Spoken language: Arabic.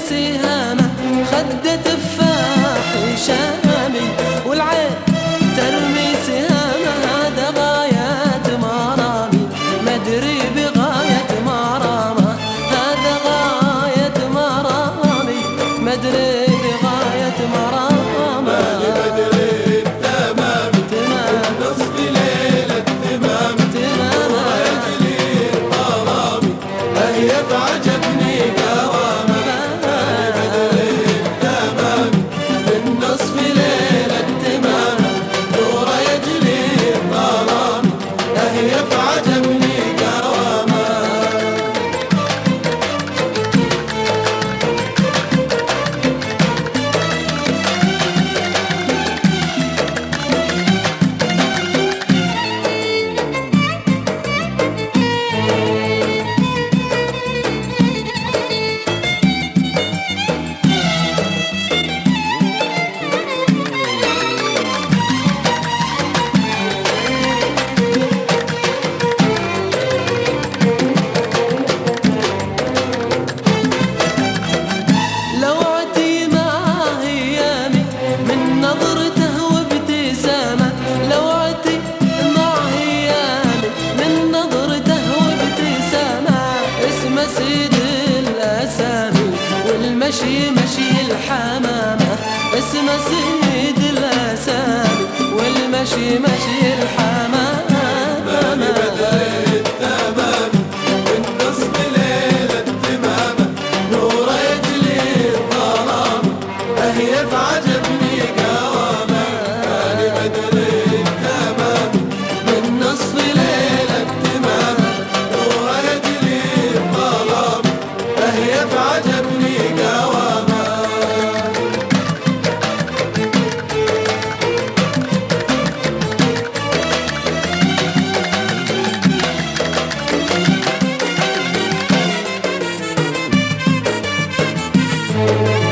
سهامة خد تفاح شامي والعين ترمي سهامة هذا غاية مرامي مدري بغاية مرامة هذا غاية مرامي مدري بغاية مرامة سيد الأسامي والمشي مشي الحمامة اسمه سيد الأسامي والمشي مشي الحمامة بدر التمام والنصب ليلة التمامة نور يجلي الظلام أهي فعجبني قوامة يعني بدر التمام والنصب ليلة التمامة نور يجلي الظلام أهي فعجبني قوامة Oh